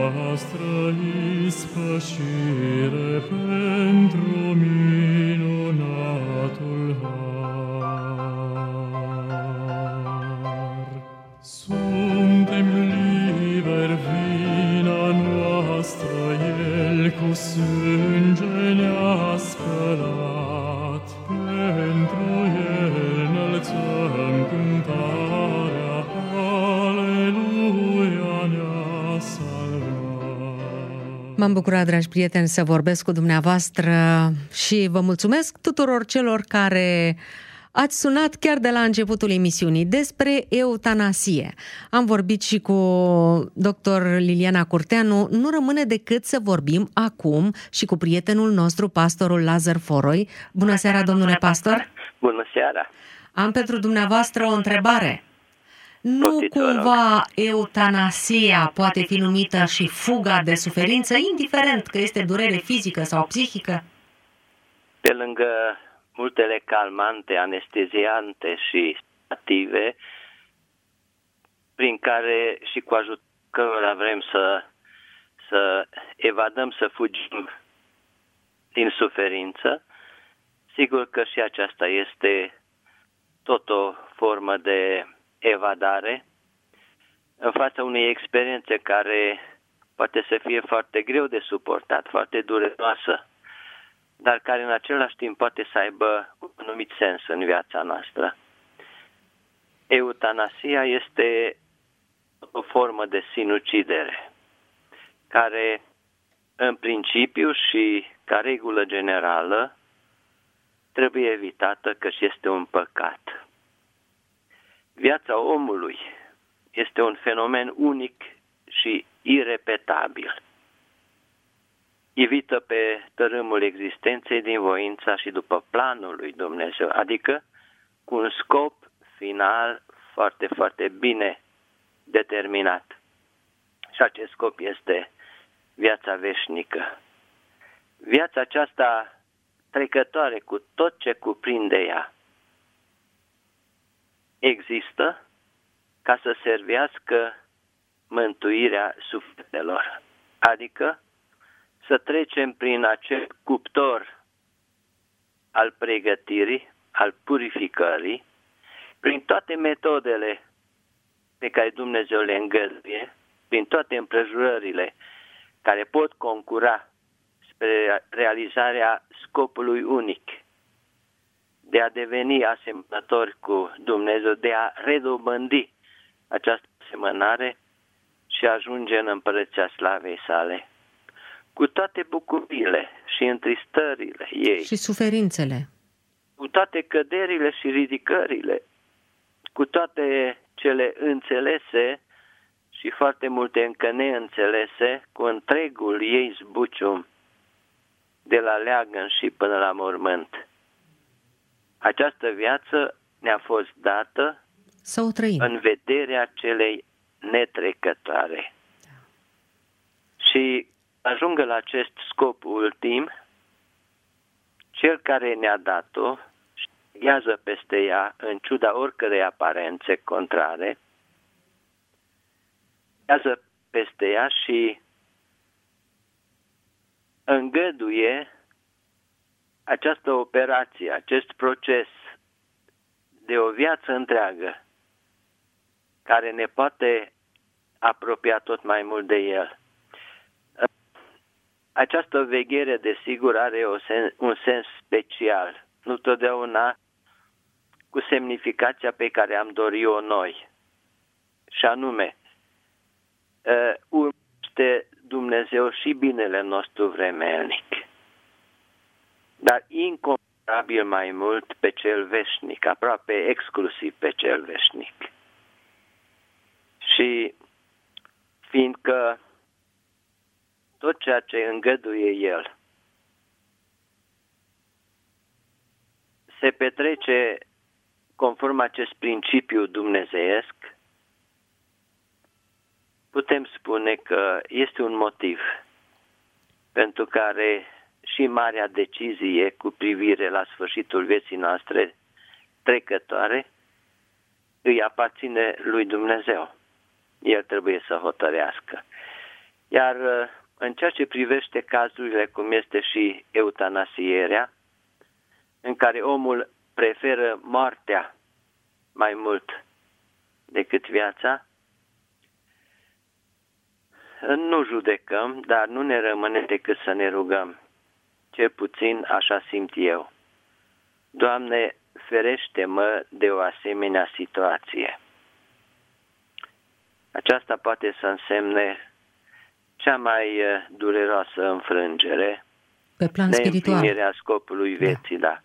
noastră ispășire pentru minunatul har. Suntem liberi, vina noastră El cu sânge ne-a spălat, pentru El înălțăm cântarea, Aleluia ne-a salvat. M-am bucurat, dragi prieteni, să vorbesc cu dumneavoastră și vă mulțumesc tuturor celor care ați sunat chiar de la începutul emisiunii despre eutanasie. Am vorbit și cu dr. Liliana Curteanu. Nu rămâne decât să vorbim acum și cu prietenul nostru, pastorul Lazar Foroi. Bună seara, domnule pastor! Bună seara! Am pentru dumneavoastră o întrebare. Nu cumva eutanasia poate fi numită și fuga de suferință, indiferent că este durere fizică sau psihică? Pe lângă multele calmante, anesteziante și sedative, prin care și cu ajutorul cărora vrem să evadăm, să fugim din suferință, sigur că și aceasta este tot o formă de evadare în fața unei experiențe care poate să fie foarte greu de suportat, foarte dureroasă, dar care în același timp poate să aibă un anumit sens în viața noastră. Eutanasia este o formă de sinucidere, care în principiu și ca regulă generală trebuie evitată, căci este un păcat. Viața omului este un fenomen unic și irepetabil. Ivită pe tărâmul existenței din voința și după planul lui Dumnezeu, adică cu un scop final foarte, foarte bine determinat. Și acest scop este viața veșnică. Viața aceasta trecătoare cu tot ce cuprinde ea există ca să servească mântuirea sufletelor, adică să trecem prin acel cuptor al pregătirii, al purificării, prin toate metodele pe care Dumnezeu le îngăduie, prin toate împrejurările care pot concura spre realizarea scopului unic de a deveni asemănători cu Dumnezeu, de a redobândi această asemănare și ajunge în împărăția slavei sale, cu toate bucuriile și întristările ei, și suferințele, cu toate căderile și ridicările, cu toate cele înțelese și foarte multe încă neînțelese, cu întregul ei zbucium, de la leagăn și până la mormânt. Această viață ne-a fost dată să o trăim în vederea celei netrecătoare. Și ajungă la acest scop ultim, cel care ne-a dat-o și ghează peste ea, în ciuda oricărei aparențe contrare, ghează peste ea și îngăduie această operație, acest proces de o viață întreagă care ne poate apropia tot mai mult de El. Această veghere, desigur, are un sens special, nu totdeauna cu semnificația pe care am dorit-o noi. Și anume, urmește Dumnezeu și binele nostru vremelnic, dar incomparabil mai mult pe cel veșnic, aproape exclusiv pe cel veșnic. Și fiindcă tot ceea ce îngăduie El se petrece conform acest principiu dumnezeiesc, putem spune că este un motiv pentru care și marea decizie cu privire la sfârșitul vieții noastre trecătoare îi aparține lui Dumnezeu. El trebuie să hotărească. Iar în ceea ce privește cazurile cum este și eutanasierea, în care omul preferă moartea mai mult decât viața, nu judecăm, dar nu ne rămâne decât să ne rugăm. Cel puțin așa simt eu. Doamne, ferește-mă de o asemenea situație. Aceasta poate să însemne cea mai dureroasă înfrângere, pe plan spiritual, neîmplinirea scopului vieții, da.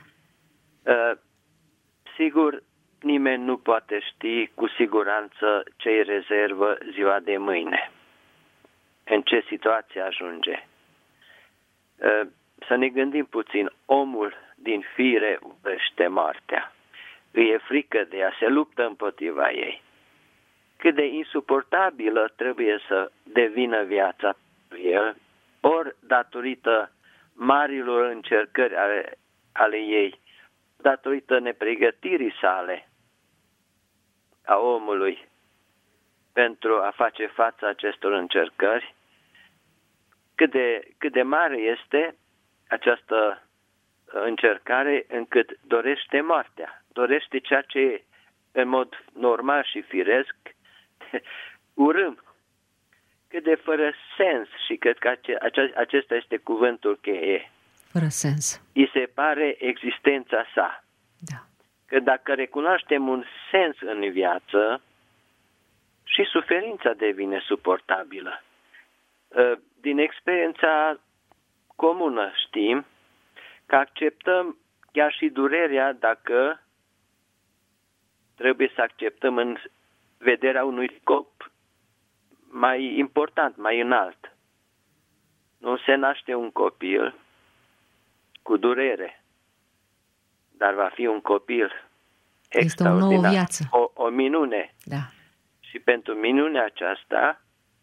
Sigur, nimeni nu poate ști cu siguranță ce îi rezervă ziua de mâine, în ce situație ajunge. Să ne gândim puțin, omul din fire urăște moartea, îi e frică de ea, se luptă împotriva ei. Cât de insuportabilă trebuie să devină viața pentru el, ori datorită marilor încercări ale ei, datorită nepregătirii sale a omului pentru a face față acestor încercări, cât de mare este această încercare încât dorește moartea, dorește ceea ce în mod normal și firesc urâm, cât de fără sens, și cred că acesta este cuvântul cheie. Fără sens. Îi se pare existența sa. Da. Că dacă recunoaștem un sens în viață, și suferința devine suportabilă. Din experiența comună știm că acceptăm chiar și durerea dacă trebuie să acceptăm în vederea unui scop mai important, mai înalt. Nu se naște un copil cu durere, dar va fi un copil extraordinar. Este o nouă viață. O minune. Da. Și pentru minunea aceasta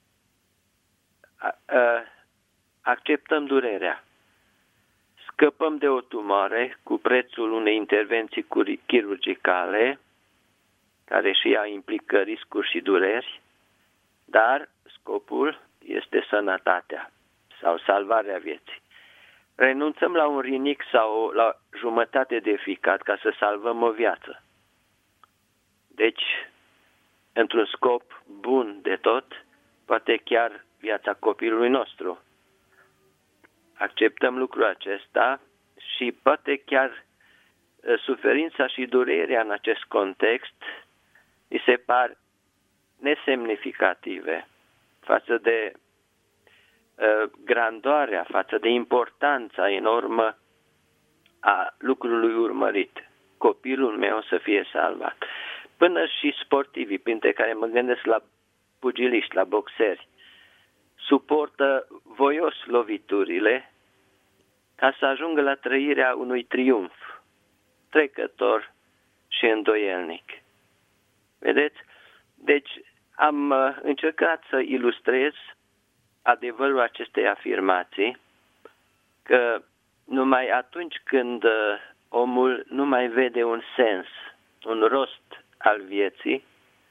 acceptăm durerea. Scăpăm de o tumoare cu prețul unei intervenții chirurgicale, care și ea implică riscuri și dureri, dar scopul este sănătatea sau salvarea vieții. Renunțăm la un rinic sau la jumătate de ficat ca să salvăm o viață. Deci, într-un scop bun de tot, poate chiar viața copilului nostru. Acceptăm lucrul acesta și poate chiar suferința și durerea în acest context îi se par nesemnificative față de grandoarea, față de importanța enormă a lucrului urmărit. Copilul meu să fie salvat. Până și sportivii, printre care mă gândesc la pugiliști, la boxeri, suportă voios loviturile ca să ajungă la trăirea unui triumf trecător și îndoielnic. Vedeți? Deci am încercat să ilustrez adevărul acestei afirmații, că numai atunci când omul nu mai vede un sens, un rost al vieții,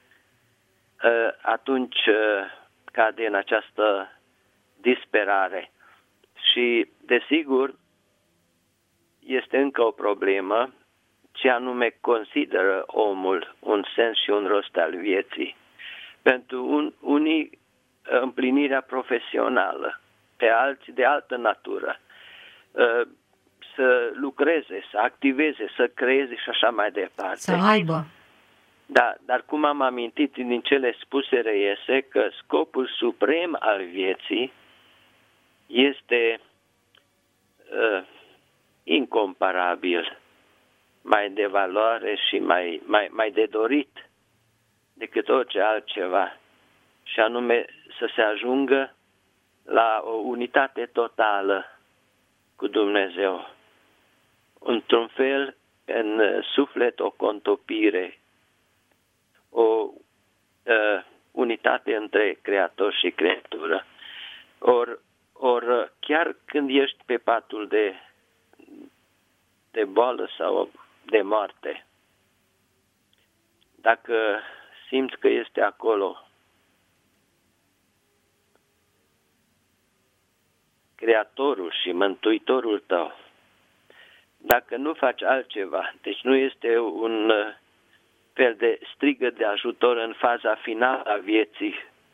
atunci cade în această disperare. Și, desigur, este încă o problemă, ce anume consideră omul un sens și un rost al vieții. Pentru unii, împlinirea profesională, pe alții de altă natură, să lucreze, să activeze, să creeze și așa mai departe. Să aibă. Da, dar cum am amintit din cele spuse, reiese că scopul suprem al vieții este incomparabil, mai de valoare și mai de dorit decât orice altceva, și anume să se ajungă la o unitate totală cu Dumnezeu. Într-un fel, în suflet, o contopire, o unitate între creator și creatură. Or chiar când ești pe patul de boală sau de moarte, dacă simți că este acolo Creatorul și Mântuitorul tău, dacă nu faci altceva, deci nu este un fel de strigă de ajutor în faza finală a vieții,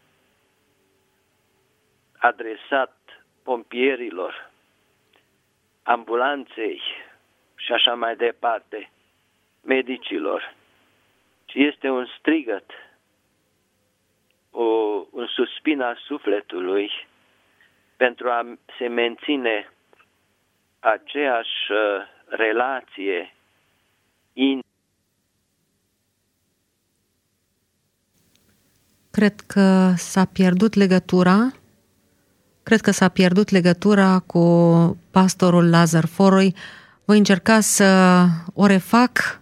adresat pompierilor, ambulanței și așa mai departe, medicilor, ci este un strigăt, un suspin al sufletului pentru a se menține aceeași relație Cred că s-a pierdut legătura. Cred că s-a pierdut legătura cu pastorul Lazar Foroi. Voi încerca să o refac.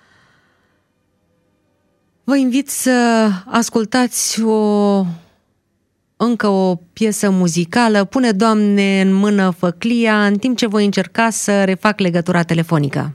Vă invit să ascultați încă o piesă muzicală. Pune, Doamne, în mână făclia, în timp ce voi încerca să refac legătura telefonică.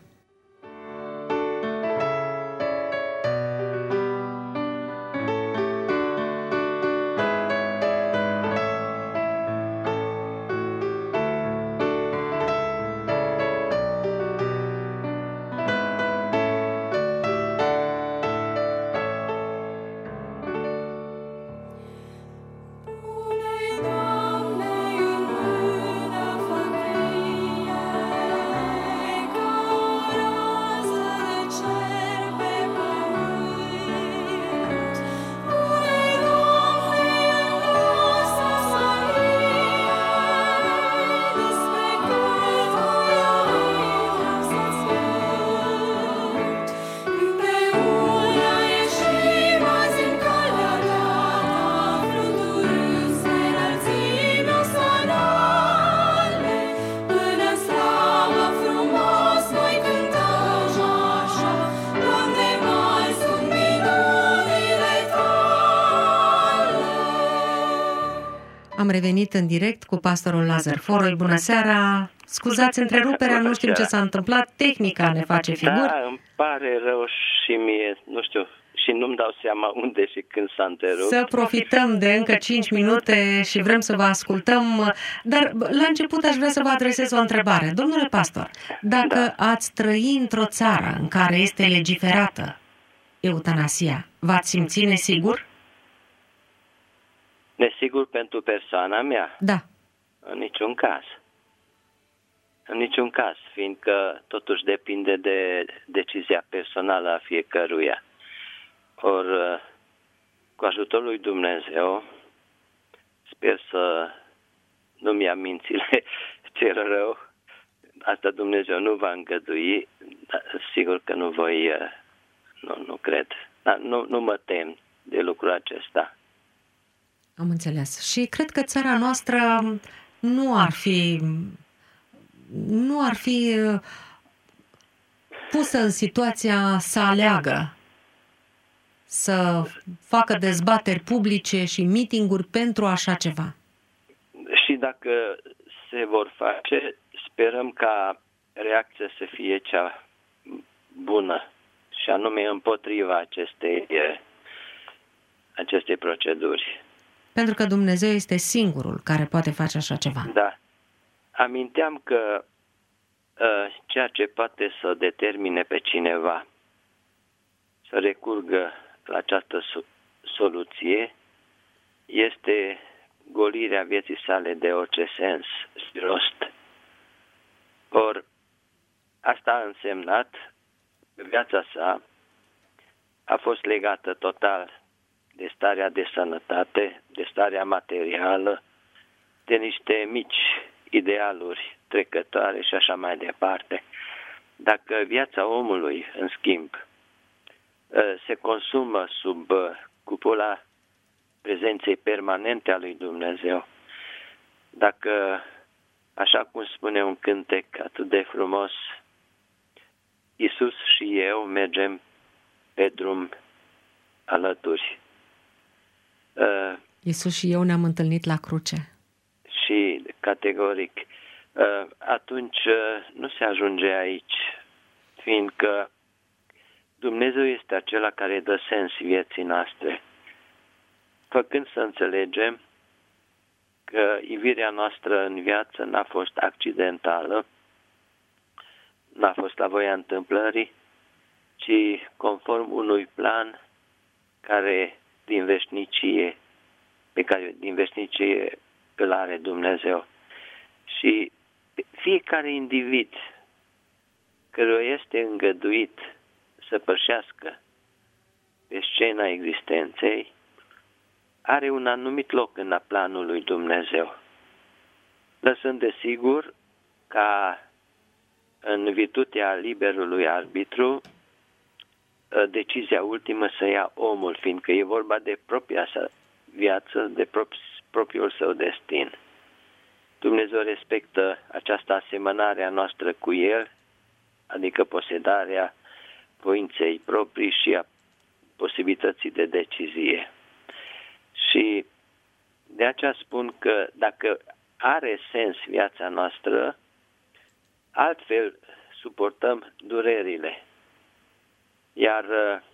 Am revenit în direct cu pastorul Lazar Foroi. Bună seara! Scuzați întreruperea, nu știm ce s-a întâmplat, tehnica ne face figuri. Da, îmi pare rău și mie, nu știu, și nu-mi dau seama unde și când s-a întrerupt. Să profităm de încă 5 minute și vrem să vă ascultăm, dar la început aș vrea să vă adresez o întrebare. Domnule pastor, dacă ați trăi într-o țară în care este legiferată eutanasia, v-ați simți nesigur? Nesigur pentru persoana mea? Da. În niciun caz. În niciun caz, fiindcă totuși depinde de decizia personală a fiecăruia. Ori, cu ajutorul lui Dumnezeu, sper să nu-mi ia mințile cel rău. Asta Dumnezeu nu va îngădui, dar sigur că nu voi, nu cred. Dar nu mă tem de lucrul acesta. Am înțeles. Și cred că țara noastră nu ar fi pusă în situația să aleagă, să facă dezbateri publice și meeting-uri pentru așa ceva. Și dacă se vor face, sperăm ca reacția să fie cea bună, și anume împotriva acestei proceduri. Pentru că Dumnezeu este singurul care poate face așa ceva. Da. Aminteam că ceea ce poate să determine pe cineva să recurgă la această soluție este golirea vieții sale de orice sens și rost. Or, asta a însemnat că viața sa a fost legată total de starea de sănătate, de starea materială, de niște mici idealuri trecătoare și așa mai departe. Dacă viața omului, în schimb, se consumă sub cupola prezenței permanente a lui Dumnezeu, dacă, așa cum spune un cântec atât de frumos, Iisus și eu mergem pe drum alături. Iisus și eu ne-am întâlnit la cruce. Și categoric, atunci nu se ajunge aici, fiindcă Dumnezeu este acela care dă sens vieții noastre, făcând să înțelegem că că ivirea noastră în viață n-a fost accidentală, n-a fost la voia întâmplării, ci conform unui plan pe care din veșnicie îl are Dumnezeu. Și fiecare individ căruia este îngăduit să pășească pe scena existenței, are un anumit loc în planul lui Dumnezeu, lăsând desigur ca în virtutea liberului arbitru decizia ultimă să ia omul, fiindcă e vorba de propria sa viață, de propriul său destin. Dumnezeu respectă această asemănare a noastră cu El, adică posedarea voinței proprii și a posibilității de decizie. Și de aceea spun că dacă are sens viața noastră, altfel suportăm durerile. Iar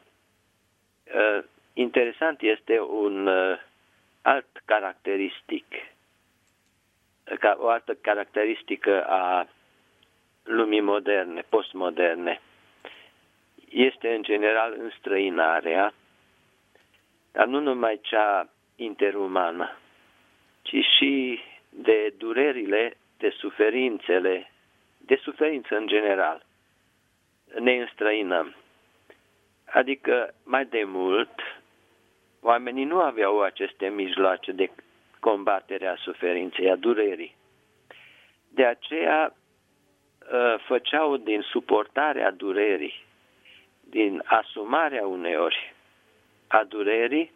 interesant este un alt caracteristic, o altă caracteristică a lumii moderne, postmoderne. Este în general înstrăinarea, dar nu numai cea interumană, ci și de durerile, de suferință în general. Ne înstrăinăm. Adică, mai de mult, oamenii nu aveau aceste mijloace de combatere a suferinței, a durerii. De aceea făceau din suportarea durerii, din asumarea uneori a durerii,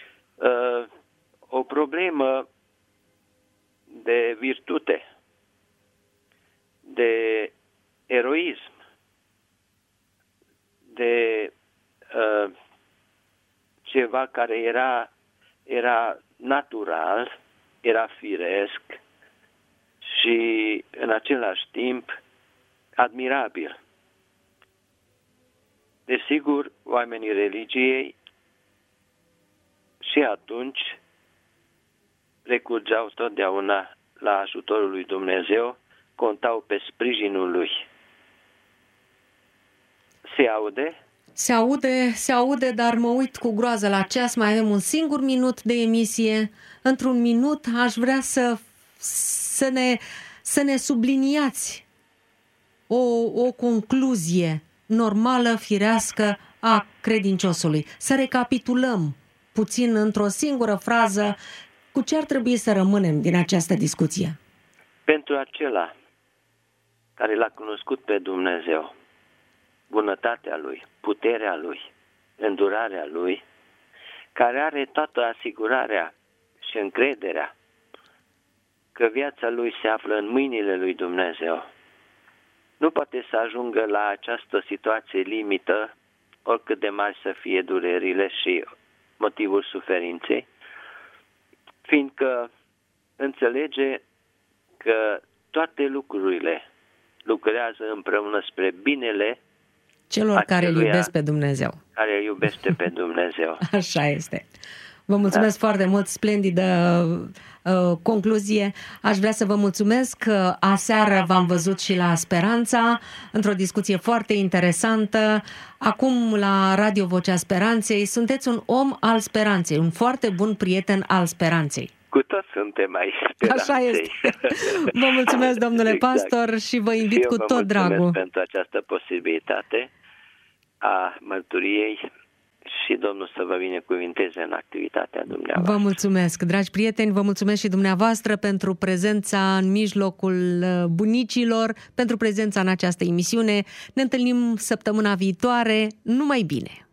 o problemă de virtute, de eroism, de ceva care era natural, era firesc și în același timp admirabil. Desigur, oamenii religiei și atunci recurgeau totdeauna la ajutorul lui Dumnezeu, contau pe sprijinul lui. Se aude? Se aude, dar mă uit cu groază la ceas, mai avem un singur minut de emisie. Într-un minut aș vrea să ne subliniați o concluzie normală, firească a credinciosului. Să recapitulăm puțin într-o singură frază cu ce ar trebui să rămânem din această discuție. Pentru acela care l-a cunoscut pe Dumnezeu, bunătatea Lui, puterea Lui, îndurarea Lui, care are toată asigurarea și încrederea că viața Lui se află în mâinile Lui Dumnezeu, nu poate să ajungă la această situație limită, oricât de mari să fie durerile și motivul suferinței, fiindcă înțelege că toate lucrurile lucrează împreună spre binele celor care îl iubesc pe Dumnezeu. Care îl iubește pe Dumnezeu. Așa este. Vă mulțumesc foarte mult, splendidă concluzie. Aș vrea să vă mulțumesc că aseară v-am văzut și la Speranța, într-o discuție foarte interesantă. Acum la Radio Vocea Speranței sunteți un om al speranței, un foarte bun prieten al speranței. Cu toți suntem ai speranței. Așa este. Vă mulțumesc, domnule pastor, și vă invit cu tot dragul. Vă mulțumesc pentru această posibilitate a mărturiei și Domnul să vă binecuvinteze în activitatea dumneavoastră. Vă mulțumesc, dragi prieteni, vă mulțumesc și dumneavoastră pentru prezența în mijlocul bunicilor, pentru prezența în această emisiune. Ne întâlnim săptămâna viitoare. Numai bine!